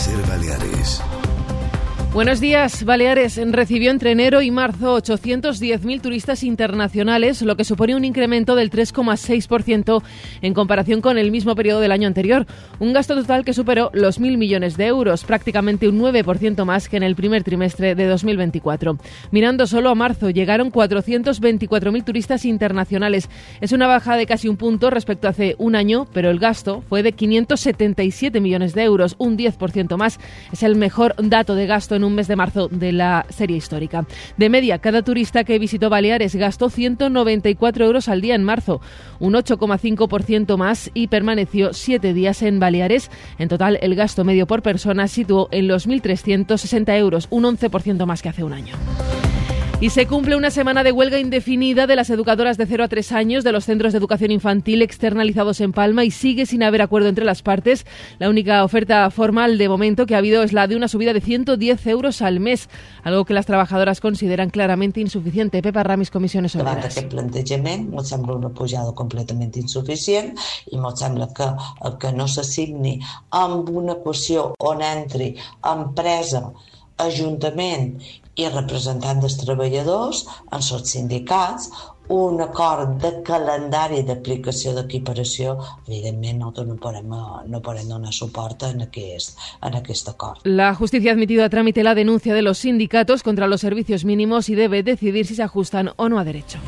SER Baleares. Buenos días. Baleares recibió entre enero y marzo 810.000 turistas internacionales, lo que supone un incremento del 3,6% en comparación con el mismo periodo del año anterior. Un gasto total que superó los 1.000 millones de euros, prácticamente un 9% más que en el primer trimestre de 2024. Mirando solo a marzo, llegaron 424.000 turistas internacionales. Es una baja de casi un punto respecto a hace un año, pero el gasto fue de 577 millones de euros, un 10% más. Es el mejor dato de gasto en un mes de marzo de la serie histórica. De media, cada turista que visitó Baleares gastó 194 euros al día en marzo, un 8,5% más, y permaneció 7 días en Baleares. En total, el gasto medio por persona situó en los 1.360 euros, un 11% más que hace un año. Y se cumple una semana de huelga indefinida de las educadoras de 0 a 3 años de los centros de educación infantil externalizados en Palma, y sigue sin haber acuerdo entre las partes. La única oferta formal de momento que ha habido es la de una subida de 110 euros al mes, algo que las trabajadoras consideran claramente insuficiente. Pepa Ramis, Comissiones Obreras. Davant d'aquest plantejament, em sembla una pujada completament insuficient i em sembla que no s'assigni amb una equació on entri empresa, Ajuntament i representants dels treballadors, en els sindicats, un acord de calendari d'aplicació d'equiparació. Evidentment, nosaltres no podem donar suport en aquest acord. La justicia ha admitido a trámite la denuncia de los sindicatos contra los servicios mínimos y debe decidir si se ajustan o no a derecho.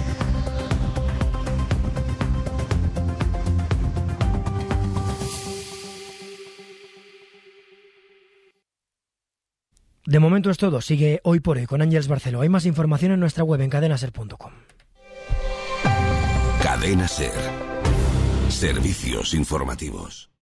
De momento es todo. Sigue Hoy por Hoy con Ángeles Barceló. Hay más información en nuestra web en cadenaser.com. Cadena SER. Servicios informativos.